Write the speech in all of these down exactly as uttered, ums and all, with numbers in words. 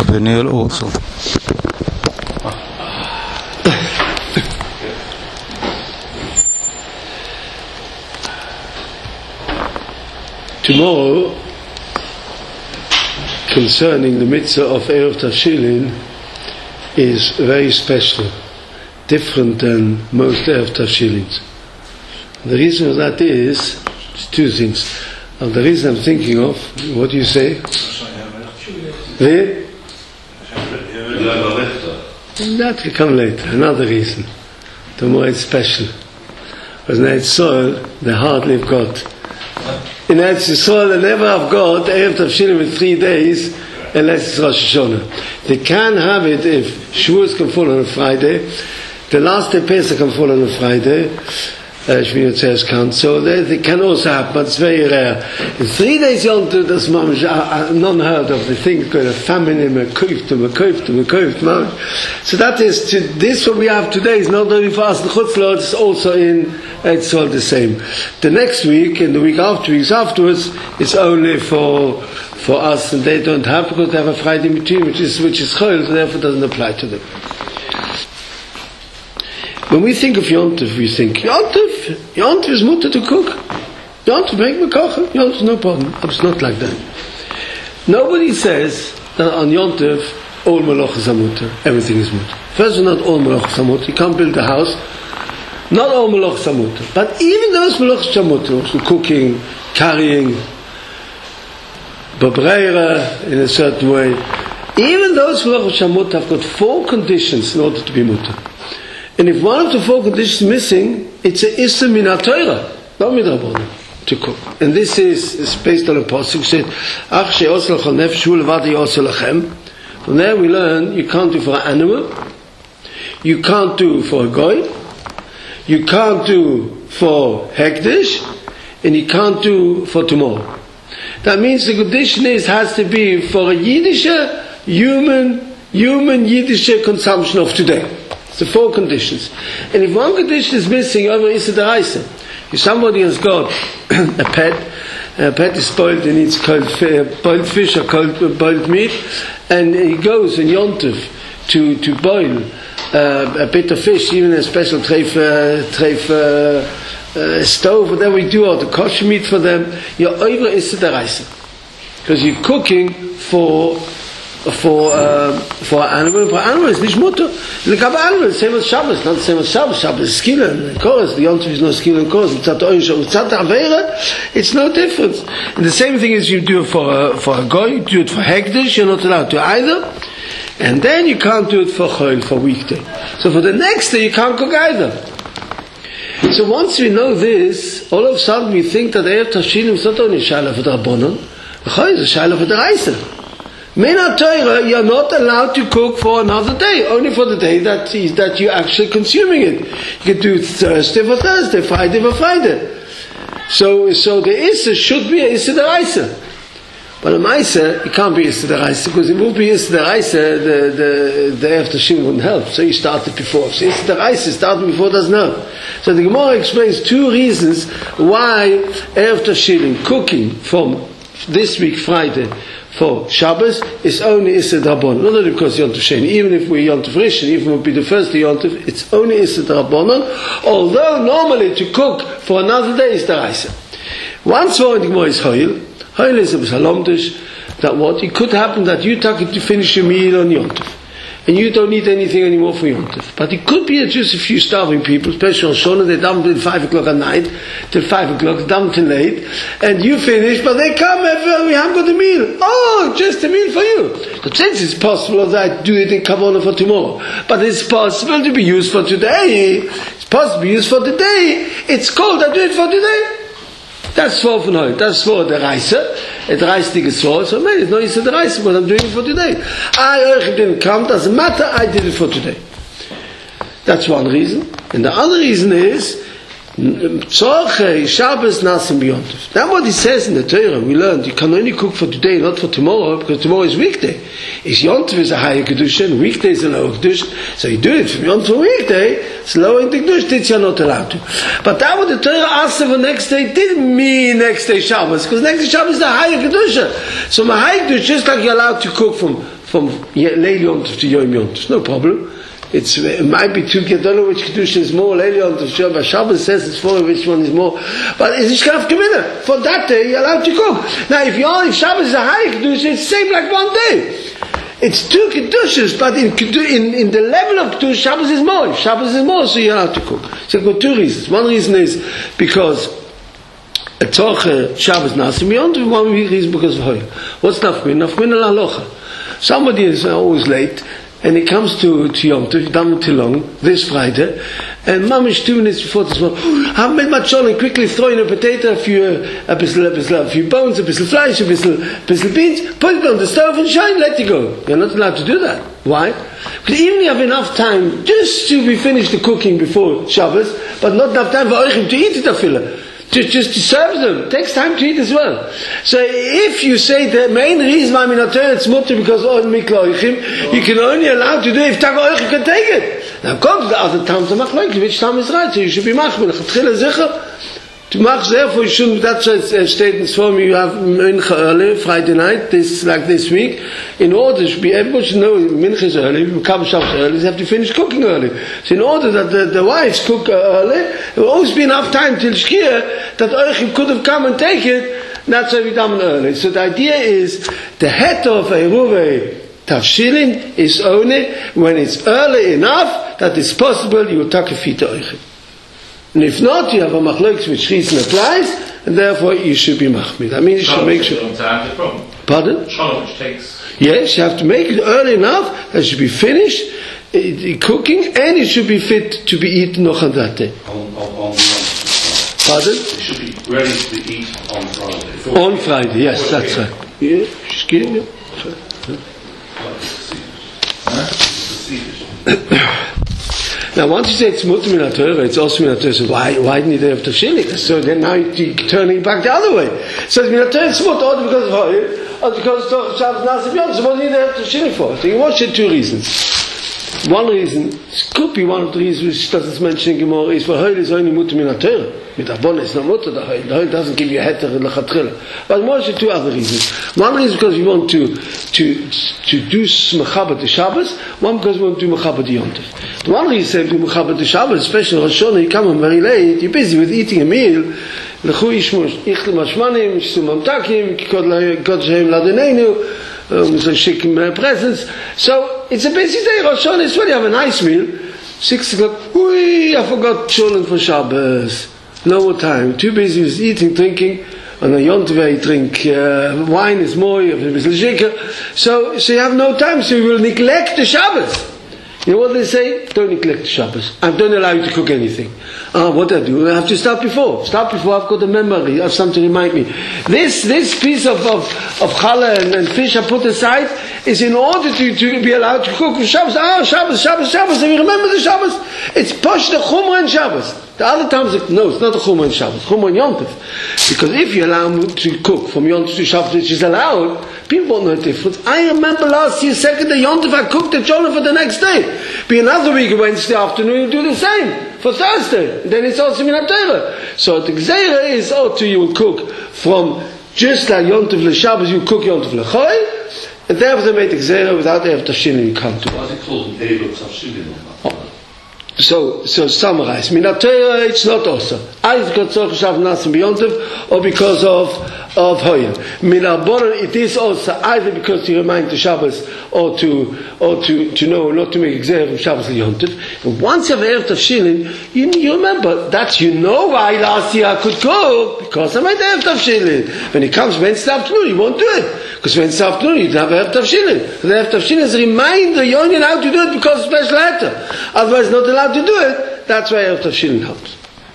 Peniel also. Tomorrow, concerning the mitzvah of Erev Tafshilin, is very special, different than most Erev Tafshilins. The reason for that is two things. And the reason I'm thinking of, what do you say? Eh? That will come later. Another reason. Tomorrow it's special. Because in Eretz Yisrael, they hardly have got. In Eretz Yisrael, they never have got Erev Tafshilin with three days unless it's Rosh Hashanah. They can have it if Shavuos can fall on a Friday, the last day Pesach can fall on a Friday, uh, Shmini Atzeres can't, so they, they can also happen, but it's very rare. In three days Yom Tov, that's mamish, uh, none heard of. They think going to famine him, a koiftum, a koiftum, a koiftum. So that is, to, this what we have today is not only for us, the Chutz La'aretz, it's also in, it's all the same. The next week, and the week after, weeks afterwards, it's only for, for us, and they don't have, because they have a Friday in between, which is, which is Chol, so therefore it doesn't apply to them. When we think of Yom Tov, we think, Yom Tov, Yom Tov is mutter to cook. Yom Tov, make me kochen. Yom Tov, no problem. It's not like that. Nobody says that on Yom Tov, all malachas are mutter. Everything is mutter. First of all, not all malachas are mutter. You can't build a house. Not all malachas are mutter. But even those malachas are mutter, so cooking, carrying, babreira, in a certain way, even those malachas are mutter have got four conditions in order to be mutter. And if one of the four conditions is missing, it's a issa min ha-Torah, not midrabanan, to cook. And this is, is based on a pasuk said, Ach she'os l'chol nefesh hu levad yos lachem. From there we learn you can't do for an animal, you can't do for a goy, you can't do for hekdesh, and you can't do for tomorrow. That means the condition is has to be for a Yiddish, human, human Yiddish consumption of today. The four conditions. And if one condition is missing, over is the Reise. If somebody has got a pet, a pet is spoiled and eats cold, boiled fish or cold boiled meat, and he goes in Yom Tov to, to boil uh, a bit of fish, even a special treif, uh, treif uh, uh, stove, whatever we do, or the kosher meat for them, you're over is the Reise. Because you're cooking for for uh, for animal, for animal is nicht mutter. Like animal, same as Shabbos, not the same as Shabbos. Shabbos is skila, of course. The Yom Tov is no skila, of course. It's no difference. And the same thing is you do it for a, for a goy, you do it for hekdesh, you're not allowed to either. And then you can't do it for chol, for weekday. So for the next day you can't cook either. So once we know this, all of a sudden we think that Erev Tafshilin is not only a shaila for the Rabbanon, it's a shaila for the Reise. Min ha-Torah, you're not allowed to cook for another day, only for the day that is, that you're actually consuming it. You can do Thursday for Thursday, Friday for Friday. So, so the Issa should be a Issa d'Oraisa. But a Maisa, it can't be Issa d'Oraisa, because if it would be Issa d'Oraisa, the, the, the Erev Tafshilin wouldn't help. So you started before. So Issa d'Oraisa, started before doesn't help. So the Gemara explains two reasons why Erev Tafshilin, cooking from this week, Friday, for Shabbos is only Issa D'Rabbanan, not only because Yom Tov Sheni. Even if we Yom Tov Rishon, even if it would be the first day Yom Tov, it's only Issa D'Rabbanan. Although normally to cook for another day is D'Oraisa. Once more in the Gemara is Hoil. Hoil is a Salomdish, that what it could happen that you take it to finish your meal on Yom Tov, and you don't need anything anymore for Yom Tov. But it could be just a few starving people, especially on Shona, they daven till five o'clock at night, till five o'clock, daven till late, and you finish, but they come and we haven't got a meal. Oh, just a meal for you. So since it's possible that I do it in Kavanah for tomorrow, but it's possible to be used for today, it's possible to be used for today, it's called I do it for today. That's for von That's for the Reise. It reist die Gesor. So man, it's not easy the Reise, but I'm doing it for today. I didn't come, doesn't matter, I did it for today. That's one reason. And the other reason is Tzorchei Shabbos Nasim Yom Tov. That's what it says in the Torah. We learned you can only cook for today, not for tomorrow, because tomorrow is weekday. Is Yom Tov is a higher kedusha, and weekday is a lower kedusha. So you do it from Yom Tov for weekday. It's lower in the kedusha. It's you're not allowed to. But that what the Torah asked for next day didn't mean next day Shabbos, because next day Shabbos is a higher kedusha. So my higher kedusha, just like you're allowed to cook from from Leil Yontif to Yom Yontif. No problem. It's, it might be two Gedolah, which Kedusha is more, Leil Yontif, Shabbat Shabbos says it's four, which one is more. But it's Ishkaf Kemina. For that day, you're allowed to cook. Now, if you're if Shabbos is a high Kedusha, it's the same like one day. It's two Kedushas, but in, in, in the level of Kedusha, Shabbos is more. If Shabbos is more, so you're allowed to cook. So I've got two reasons. One reason is because a Torche Shabbos Nasim Yontif, one reason because of Hoy. What's Nafmin? Nafmin al Halocha. Somebody is always late, and he comes to, to Yom Tov, done too long, this Friday, and Mamish two minutes before this morning, I've made my chol and quickly throw in a potato, a few, uh, a, bisschen, a, bisschen, a few bones, a bisschen flesh, a bisschen, a bisschen beans, put it on the stove and shine, let it go. You're not allowed to do that. Why? Because even if you have enough time just to be finished the cooking before Shabbos, but not enough time for Euchim to eat it, afila. Just, just to serve them. It takes time to eat as well. So if you say the main reason why I'm not doing it's mutter because of mikla oichim, you can only allow to do it if taka oichim can take it. Now come to the other times, which time is right, so you should be machmir. To mach therefore you shouldn't, that's a statement for me, you have mincha early, Friday night, this like this week, in order to be, everybody should know mincha is early, become Shabbos early, they have to finish cooking early. So in order that the, the wives cook early, there will always be enough time till Shkia that Euchim could have come and take it, that's why we done early. So the idea is, the head of Eruve Tavshilin is only when it's early enough that it's possible you will take a feet to Euchim. And if not, you have a machlokes which reason applies, and therefore you should be machmir. I mean, you should make sure. Pardon? Which takes. Yes, you have to make it early enough that it should be finished uh, cooking, and it should be fit to be eaten noch on that day. On, on, on Pardon? It should be ready to be eaten on Friday. On Friday, yes, that's right. Yeah, just kidding you. Now, once you say it's mutter min HaTorah, it's also min HaTorah. So why, why didn't you have Tavshilin? So then now you're turning back the other way. So it's min HaTorah, it's mutter, or because of Hoyer, or because of Shabbos Nasim Yom. So what do you have Tavshilin for? So you watch it two reasons. One reason, it could be one of the reasons which doesn't mention in Gemara, is for Hoyer is only mutter min HaTorah. With Abona, it's not mutter, the Hoyer. The Hoyer doesn't give you a heter in Lechatchila. But more than two other reasons. One reason because you want to, to, to do Mechabat the Shabbos, one because you want to do Mechabat the Yom Tov. The one reason you do Mechabat the Shabbos, especially Rosh Hashanah, you come home very late, you're busy with eating a meal, Lechu Yishmush, Ichle Mashmanim, Shtum Amtakim, Kod Shehem Ladenenu, um, so Shikim presents. So, it's a busy day, Rosh Hashanah is when you have a nice meal, six o'clock, whee, I forgot children for Shabbos. No more time, too busy with eating, drinking, and on Yom Tov you drink uh, wine is more, you have a little zikr. So, so you have no time, so you will neglect the Shabbos. You know what they say? Don't neglect the Shabbos. I don't allow you to cook anything. Uh, what I do? I have to start before. Start before I've got a memory. I have something to remind me. This this piece of of, of challah and, and fish I put aside is in order to, to be allowed to cook for Shabbos. Ah, Shabbos, Shabbos, Shabbos. And we remember the Shabbos. It's posh the Chumrah and Shabbos. The other times, no, it's not the Chumrah and Shabbos. Chumrah and Yom Tov. Because if you allow me to cook from Yom Tov to Shabbos, which is allowed, people won't know the difference. I remember last year, second day Yom Tov, I cooked the cholent for the next day. Be another week, Wednesday afternoon, you do the same for Thursday. Then it's also min HaTorah. So the Gzeira is, oh, to you will cook from just like Yom Tov LeShabbos, you cook Yom Tov LeChoy, and therefore they made the Gzeira without Erev Tavshilin, you can't do it. What is it called? Erev Tavshilin. So, so summarize. Min HaTorah, it's not also. Either because of Shav Nasim Yom Tov, or because of of Hoyer. Min HaBonon, it is also either because to remind the Shabbos, or to or to, to know not to make exam from Shabbos and Yom Tov. And once you have Erev Tavshilin, you, you remember that you know why last year I could cook because I made Erev Tavshilin. When it comes Wednesday afternoon, you won't do it because Wednesday afternoon you don't have Erev Tavshilin. The Erev Tavshilin is a reminder you're only allowed to do it because of special letter. Otherwise, not allowed to do it. That's why Erev Tavshilin helps.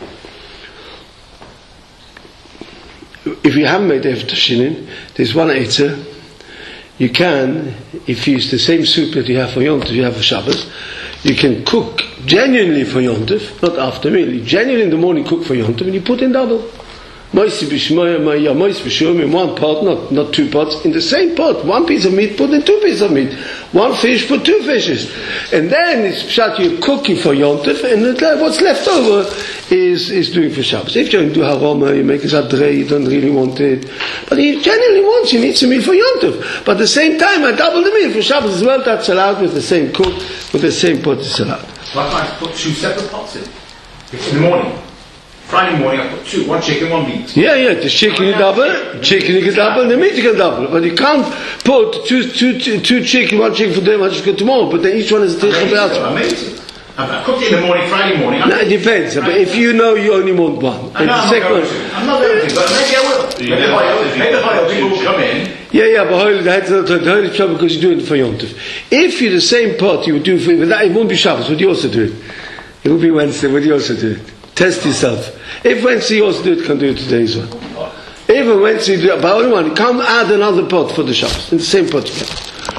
If you haven't made Erev Tavshilin, there's one eitzah. You can, if you use the same soup that you have for Yom Tov, you have for Shabbos, you can cook genuinely for Yom Tov, not after meal. You genuinely in the morning cook for Yom Tov, and you put in double. Moisi b'shmoya, moisi b'shum in one pot, not not two pots, in the same pot. One piece of meat put in two pieces of meat. One fish put two fishes. And then it's pshat you're cooking for Yom Tov, and what's left over is, is doing for Shabbos. If you don't do haroma, you make a zadrei, you don't really want it. But he generally wants, you need some meat for Yom Tov. But at the same time, I double the meat for Shabbos as well, that's allowed with the same cook, with the same pot is allowed. So I might put two separate pots in. It's in the morning. Friday morning I put two, one chicken, one meat. Yeah, yeah, the chicken you double, chicken you can double, the meat you can double. But you can't put two, two, two, two chicken, one chicken for today, one chicken tomorrow, but then each one is a different amazing, amazing. I cooked it in the morning, Friday morning. No, it depends. But if you know you only want one, I know, I'm, not going to. I'm not going to, but maybe I will. Maybe I will. Maybe I will. People will come in. Yeah, yeah, but holy, that's not the holy trouble because you're doing it for Yom Tov. If you're the same pot you would do for, but it won't be Shabbos, would you also do it? It will be Wednesday, would you also do it? Test yourself. If Wednesday you also do it, can do it today's one. Even Wednesday you do it, but only one, you can't add another pot for the Shabbos, in the same pot together.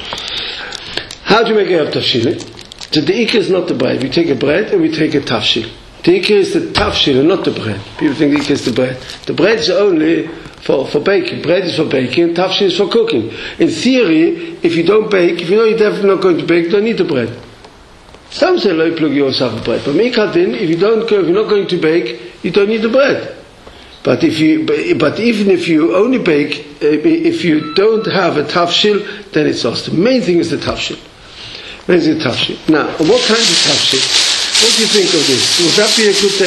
How do you make a tafshil? So the ikar is not the bread. We take a bread and we take a tafshil. The ikar is the tafshil and not the bread. People think the ikar is the bread. The bread is only for, for baking. Bread is for baking, tafshil is for cooking. In theory, if you don't bake, if you know you're definitely not going to bake, you don't need the bread. Some say, "Lo plug yourself a bread." But mikadin, if you don't go, if you're not going to bake, you don't need the bread. But if you, but even if you only bake, if you don't have a tafshil, then it's lost. The main thing is the tafshil. Where's the tafshil? Now, what kind of tafshil? What do you think of this? Would that be a good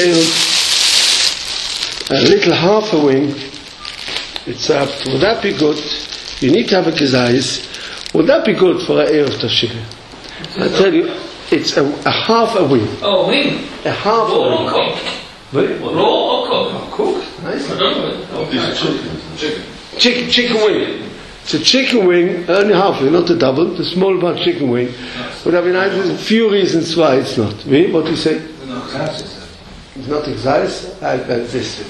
tale? A little half a wing. It's up. Would that be good? You need to have a gezayis. Would that be good for an erev tafshil? I tell you, it's a, a half a wing. Oh, wing. A half Raw a wing. or cooked? Wait, Raw or cooked? Cooked. Nice. I don't know. Oh, chicken. Chicken, chicken wing. It's a chicken wing, only half wing, not the double, the small part chicken wing. Would have been nice. There's a few reasons why it's not. Me, what do you say? It's not exercise. I this.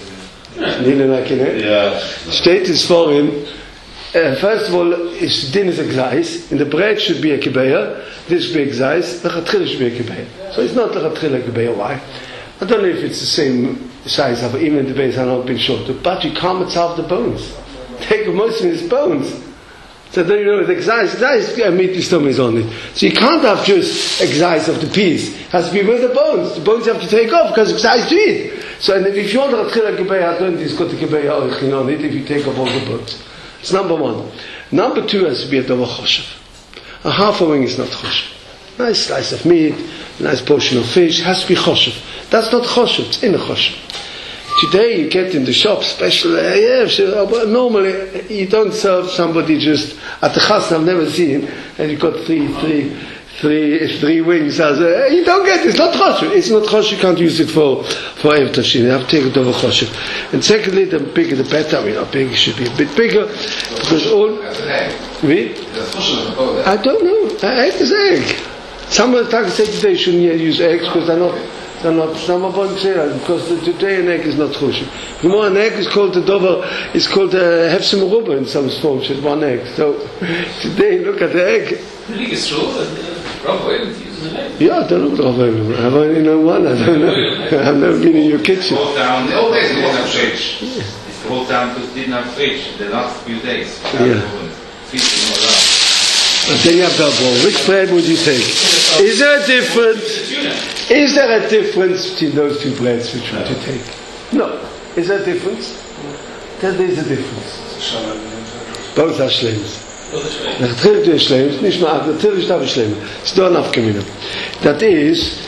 Yeah. State is for him. Uh, first of all, his din is exercise, and the bread should be a kibeya. This should be exercise. The chatchila should be a kibeya. So it's not the chatchila kibeya. Why? I don't know if it's the same size, but even the base are not been shorter. But you can't mitzvah the bones. Take most of his bones. So then you know the exercise, exercise uh, meat stomach is on it. So you can't have just exercise of the piece. It has to be with the bones. The bones you have to take off because exercise to eat. So and if you want to kill a kibeya, don't it's got the kibeya oichin on it if you take off all the bones. It's number one. Number two has to be a davar choshev. A half a wing is not choshev. Nice slice of meat, nice portion of fish, has to be choshev. That's not choshev, it's in a choshev. Today you get in the shop special, uh, yeah, sure, but normally you don't serve somebody just at the chasna I've never seen, and you've got three, three, three, three wings. As a, you don't get it. It's not choshev. It's not choshev. You can't use it for for erev tafshil. You have to take it over choshev. And secondly, the bigger the better. I mean, how big it should be a bit bigger because all. We? I don't know. Egg is egg. Some of the talkers say today you shouldn't use eggs because they're not. They're not. Some of them say that because the, today an egg is not choshev. The more an egg is called the dover, is called a hefsim ruba in some form. It's one egg. So today, look at the egg. It's true. Rav Oil uses an egg. Yeah, I don't know what Rav Oil. I've only known one. I don't know. I've never been in your kitchen. Whole town. The old days didn't have fridge. It's the whole town because didn't have fridge. The last few days. Yeah. Feasting all around. But then you have double. Which bread would you take? Is there a difference? Is there a difference between those two breads? Which would you take? No. Is there a difference? There is a difference. Both are shleims. Natürlich du shleims, nicht nur natürlich darf ich shleim. It's not enough community. That is,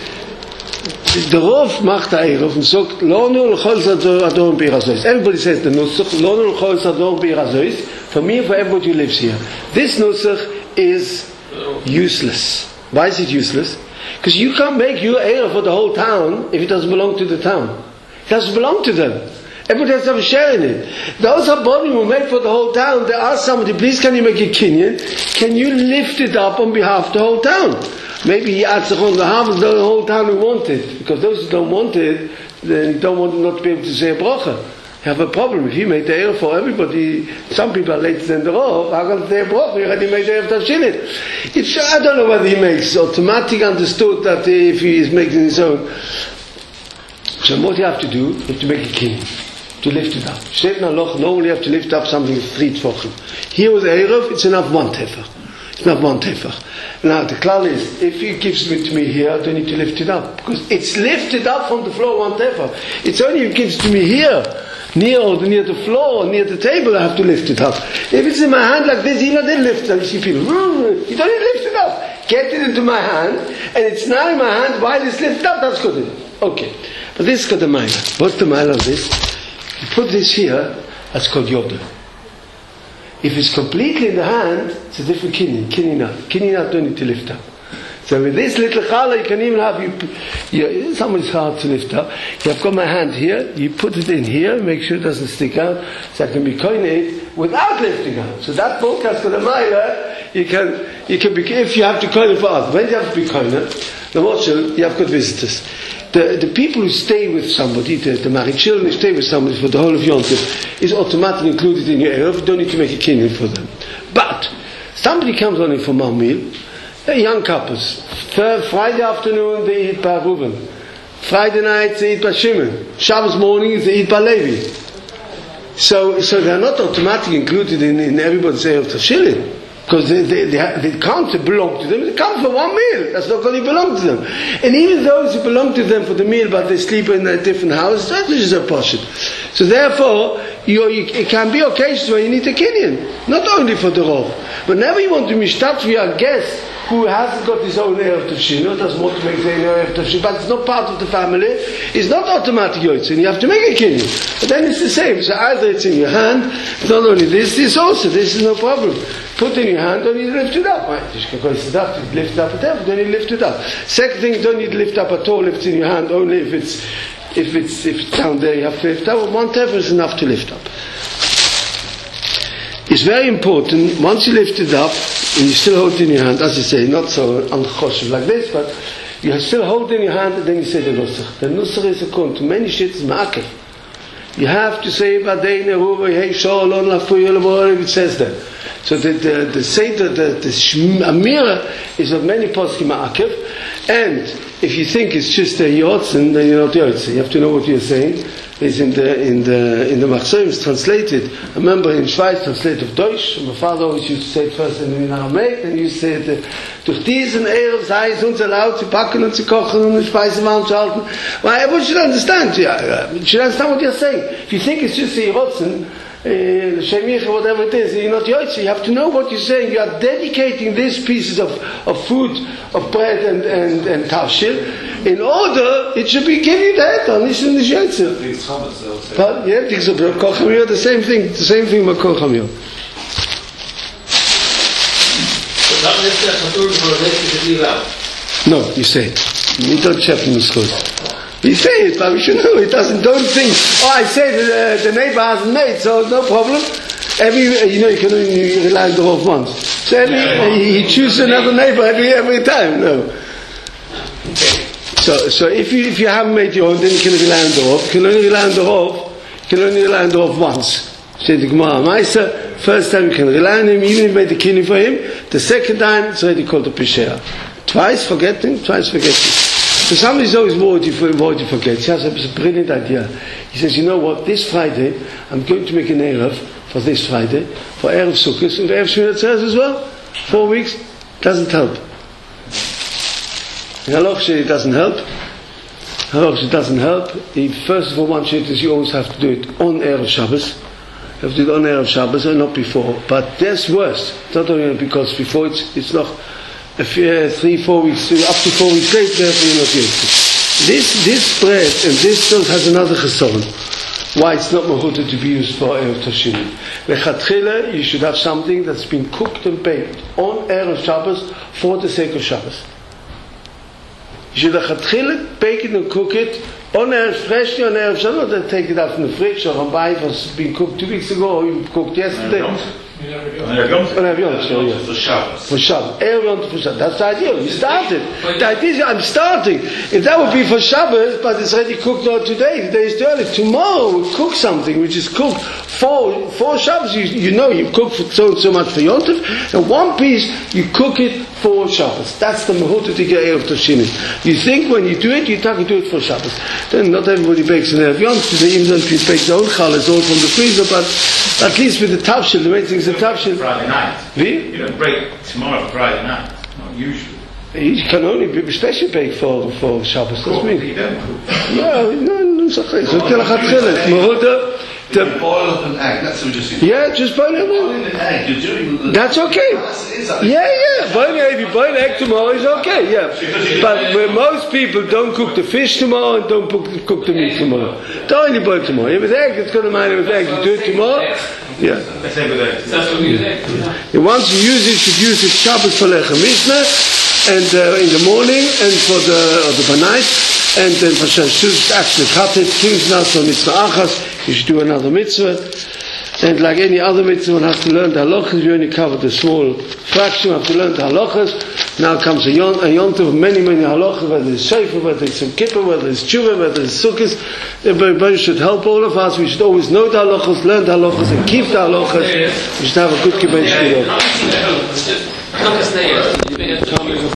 the Rav macht der Erev und sagt, Lonu l'chol zador b'irazois. Everybody says the Nusach, Lonu l'chol zador b'irazois. For me, for everybody who lives here. This Nusach is useless. Why is it useless? Because you can't make your Erev for the whole town if it doesn't belong to the town. It doesn't belong to them. Everybody has to have a share in it. Those Abonim who make for the whole town, they ask somebody, please can you make a kinyan? Can you lift it up on behalf of the whole town? Maybe he adds on the half of the whole town who want it. Because those who don't want it, then don't want not to be able to say a bracha. You have a problem. If you make the Erev for everybody, some people are later than the Rav, how can they say a bracha? You already made the Erev Tafshilin. It's, I don't know whether he makes automatic understood that if he is making his own. So what you have to do, you have to make a kinyan. to lift it up. Steht in Halacha, normally you have to lift up something three tefachim. Here with Erev, it's enough one tefach. It's not one tefach. Now the klal is, if he gives it to me here, I don't need to lift it up. Because it's lifted up from the floor one tefach. It's only if he gives it to me here, near or near the floor, near the table, I have to lift it up. If it's in my hand like this, you know, then lift it up. You see people, you don't need to lift it up. Get it into my hand, and it's now in my hand while it's lifted up, that's good. Okay. But this is got the mile. What's the mile of this? You put this here, that's called yoda. If it's completely in the hand, it's a different kinyan. Kinyan, kinyan don't need to lift up. So with this little challah, you can even have you. you Sometimes it's hard to lift up. You have got my hand here. You put it in here. Make sure it doesn't stick out, so I can be koined without lifting up. So that book has got a mile. You can, you can be if you have to koin for others. When you have to be koined, the watcher, you have got visitors. The, the people who stay with somebody, the, the married children who stay with somebody for the whole of Yom Tov, is automatically included in your Erev. You don't need to make a kinyan for them. But somebody comes on in for my meal. They're young couples. Friday afternoon they eat by Reuven. Friday night they eat by Shimon. Shabbos morning they eat by Levi. So, so they're not automatically included in, in everybody's Erev Tashilin. Because they, they, they, they can't belong to them. They come for one meal. That's not going to belong to them. And even those who belong to them for the meal, but they sleep in a different house, that is a portion. So therefore, you, you, it can be occasions where you need a kinyan. Not only for the rov. Whenever you want to mishtat via a guest who hasn't got his own Erev Tafshin, or doesn't want to make his own Erev Tafshin, but it's not part of the family, it's not automatic yotzin. You have to make a kinyan. But then it's the same. So either it's in your hand, not only this, this also. This is no problem. Put it in your hand, don't need to lift it up. Right? You can lift it up, lift it up at all, don't need to lift it up. Second thing, don't need to lift up at all if it's in your hand, only if it's if it's if it's down there you have to lift up. One tefah is enough to lift up. It's very important, once you lift it up, and you still hold it in your hand, as you say, not so unchoshev like this, but you still hold it in your hand and then you say the nusach. The nusach is a kun. To many shit is ma'akev. You have to say, it says that. So the the the Seder, the the Amira is what many poskim ma'akev, and if you think it's just a yotzin, then you're not yotzin. You have to know what you're saying. It's in the in the in the Machzorim is translated. I remember in Schweiz translated of Deutsch. My father always used to say it first in Aramaic, and he used to say it, durch diesen Erev sei es uns erlaubt zu backen und zu kochen und Speise warm zu halten. Well, everyone should understand. Yeah, you should understand what you're saying. If you think it's just a yotzin, Uh, whatever it is, you're not Yotzi. You have to know what you're saying. You are dedicating these pieces of, of food, of bread and, and, and tavshil, in order it should be given that on this and this Yotzi. But yeah, the same thing, the same thing with Kol Chamyor. No, you say it. You don't check in the school. You say it, but we should know it. Doesn't. Don't think. Oh, I say that uh, the neighbor hasn't made, so no problem. Every, you know, you can only rely on the rov once. So every, uh, he chooses another neighbor every every time. No. So, so if you if you haven't made your own, then you can rely on the rov. You can only rely on the rov. You can only rely on the rov once. Say the Gemara, Meister. First time you can rely on him, even if you made the kinyan for him. The second time, it's already called a pishera. Twice forgetting, twice forgetting. So somebody's always worried you worried you forget. He has a brilliant idea. He says, you know what, this Friday, I'm going to make an Erev for this Friday, for Erev Sukkot, and for Erev Shmini Atzeres as well. Four weeks, doesn't help. In Halacha, it doesn't help. Halacha, it doesn't help. If, first of all, one shit is you always have to do it on Erev Shabbos. You have to do it on Erev Shabbos and not before. But that's worse. It's not only because before it's, it's not... If uh, three, four weeks, up to four weeks later, therefore you're not used. This, this bread and this stuff has another chesaron. Why it's not mahuta to be used for Erev Tashini. Lechatchila, you should have something that's been cooked and baked on Erev Shabbos for the sake of Shabbos. You should lechatchila bake it and cook it on Erev freshly on Erev Shabbos, not take it out from the fridge or on buy it was being cooked two weeks ago or you cooked yesterday. For Shabbos. For Shabbos. For Shabbos. That's the idea. You started. The idea is I'm starting. If that would be for Shabbos, but it's already cooked not today, the day is too early. Tomorrow we'll cook something which is cooked four, four Shabbos, you, you know you cook for so so much for Yom Tov, and one piece you cook it for Shabbos. That's the Mahut to get of Toshini. You think when you do it, you have to do it for Shabbos. Then not everybody bakes an Erev Yom Tov, they even don't bake their own challahs, all from the freezer, but at least with the tafshil, the main thing is the tafshil. Friday night. We? You don't break tomorrow for Friday night. Not usually. You can only be special bake for for Shabbos. That's me. You don't cook. No, no, no. So You boil up an egg, that's what you're saying. yeah, just boil it. Boiling an egg, you're doing... That's okay. That's, is that Yeah, yeah. Boil it, if you boil egg tomorrow, it's okay. Yeah, but where most people don't cook the fish tomorrow and don't cook, cook the meat tomorrow. Don't only boil tomorrow. If it's egg, it's going to mind if it's egg. You do it tomorrow. Yeah. Let's say with eggs. That's what we use. And once you use it, you should use it Shabbos for Lechem Mishnah, and uh, in the morning, and for the or the night, and then for Shabbos actually cut it. King's Nas or Mitzvah Achas, you should do another mitzvah. And like any other mitzvah, one has to learn the halachas. You only covered a small fraction. You have to learn the halachas. Now comes a yon, a yontiv of many, many halachas, whether it's shayfa, whether it's Yom Kippur, whether it's tshuva, whether it's sukkahs. Everybody should help all of us. We should always know the halachas, learn the halachas, and keep the halachas. We should have a good kibbutz. Not to stay.